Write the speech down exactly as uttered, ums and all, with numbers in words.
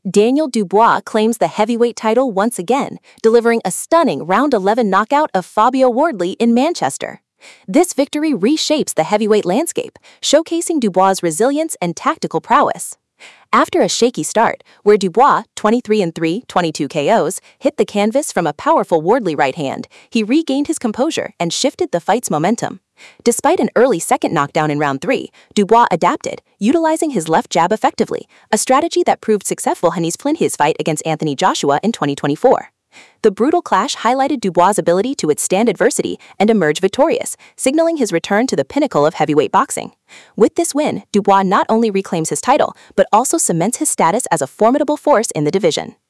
Daniel Dubois claims the heavyweight title once again, delivering a stunning round eleven knockout of Fabio Wardley in Manchester. This victory reshapes the heavyweight landscape, showcasing Dubois' resilience and tactical prowess. After a shaky start, where Dubois, twenty-three and three, twenty-two K Os, hit the canvas from a powerful Wardley right hand, he regained his composure and shifted the fight's momentum. Despite an early second knockdown in round three, Dubois adapted, utilizing his left jab effectively, a strategy that proved successful in his Flynn-his fight against Anthony Joshua in twenty twenty-four. The brutal clash highlighted Dubois' ability to withstand adversity and emerge victorious, signaling his return to the pinnacle of heavyweight boxing. With this win, Dubois not only reclaims his title, but also cements his status as a formidable force in the division.